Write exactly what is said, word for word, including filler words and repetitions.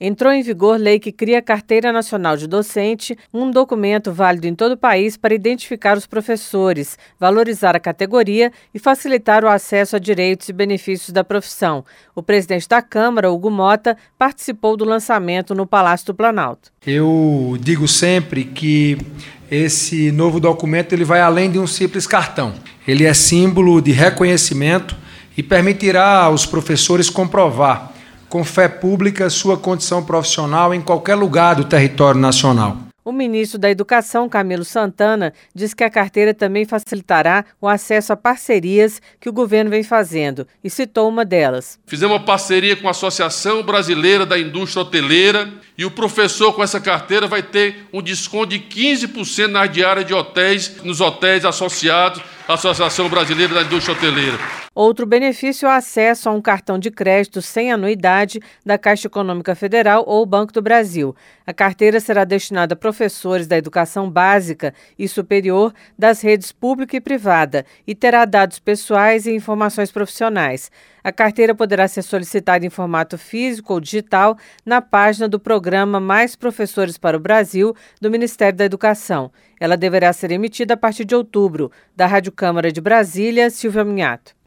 Entrou em vigor lei que cria a Carteira Nacional de Docente, um documento válido em todo o país para identificar os professores, valorizar a categoria e facilitar o acesso a direitos e benefícios da profissão. O presidente da Câmara, Hugo Mota, participou do lançamento no Palácio do Planalto. Eu digo sempre que esse novo documento ele vai além de um simples cartão. Ele é símbolo de reconhecimento e permitirá aos professores comprovar, com fé pública, sua condição profissional em qualquer lugar do território nacional. O ministro da Educação, Camilo Santana, diz que a carteira também facilitará o acesso a parcerias que o governo vem fazendo e citou uma delas. Fizemos uma parceria com a Associação Brasileira da Indústria Hoteleira e o professor com essa carteira vai ter um desconto de quinze por cento nas diárias de hotéis, nos hotéis associados à Associação Brasileira da Indústria Hoteleira. Outro benefício é o acesso a um cartão de crédito sem anuidade da Caixa Econômica Federal ou Banco do Brasil. A carteira será destinada a professores da educação básica e superior das redes pública e privada e terá dados pessoais e informações profissionais. A carteira poderá ser solicitada em formato físico ou digital na página do programa Mais Professores para o Brasil do Ministério da Educação. Ela deverá ser emitida a partir de outubro. Da Rádio Câmara de Brasília, Silvia Minhato.